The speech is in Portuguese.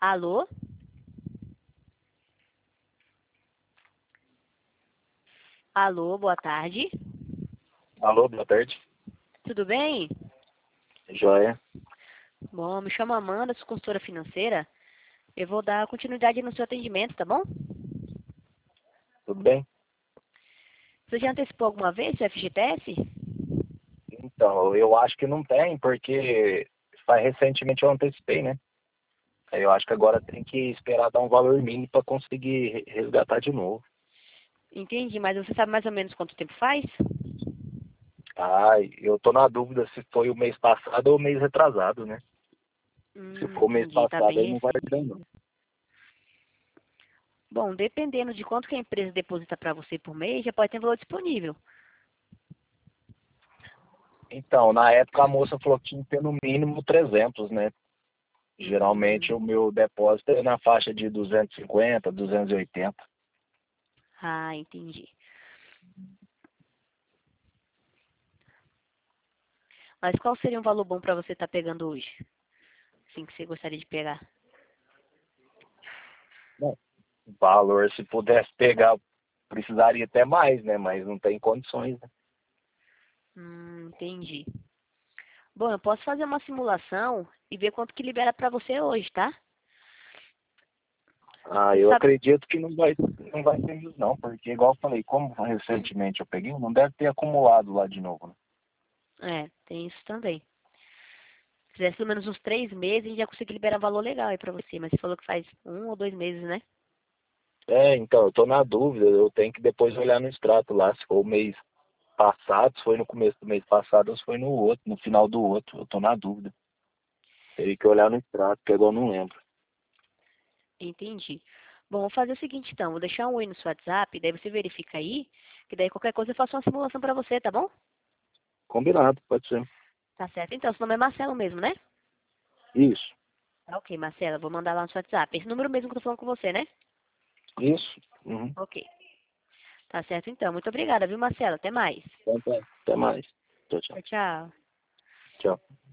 Alô? Alô, boa tarde. Alô, boa tarde. Tudo bem? Joia. Bom, me chamo Amanda, sou consultora financeira. Eu vou dar continuidade no seu atendimento, tá bom? Tudo bem? Você já antecipou alguma vez seu FGTS? Então, eu acho que não tem, porque recentemente eu antecipei, né? Aí eu acho que agora tem que esperar dar um valor mínimo para conseguir resgatar de novo. Entendi, mas você sabe mais ou menos quanto tempo faz? Ah, eu tô na dúvida se foi o mês passado ou o mês retrasado, né? Se for o mês Entendi, tá passado, aí bem não vai recente. dar, não. Bom, dependendo de quanto que a empresa deposita para você por mês, já pode ter valor disponível. Então, na época a moça falou que tinha que ter no mínimo 300, né? Geralmente Hum, o meu depósito é na faixa de 250, 280. entendi. Mas qual seria um valor bom para você estar pegando hoje? Sim, que você gostaria de pegar. Bom, valor, se pudesse pegar, precisaria até mais, né? Mas não tem condições, né? Entendi. Bom, eu posso fazer uma simulação e ver quanto que libera para você hoje, tá? Ah, Você eu sabe, acredito que não vai ter isso não, porque igual eu falei, como recentemente eu peguei, não deve ter acumulado lá de novo, né? tem isso também. Se fizesse pelo menos uns 3 meses, a gente já conseguiu liberar valor legal aí pra você. Mas você falou que faz 1 ou 2 meses, né? É, então, eu tô na dúvida, eu tenho que depois olhar no extrato lá, se foi o mês passado, se foi no começo do mês passado ou se foi no outro, no final do outro, eu tô na dúvida. Teria que olhar no extrato, que agora eu não lembro. Entendi. Bom, vou fazer o seguinte então. Vou deixar um oi no seu WhatsApp, daí você verifica aí, que daí qualquer coisa eu faço uma simulação pra você, tá bom? Combinado, pode ser. Tá certo. Então, seu nome é Marcelo mesmo, né? Isso, Tá ok, Marcela. Vou mandar lá no seu WhatsApp. Esse número mesmo que eu tô falando com você, né? isso. Uhum. Ok. Tá certo então. Muito obrigada, viu, Marcela? Até mais. Então tá, até mais. Tchau, tchau. Tchau, tchau. Tchau.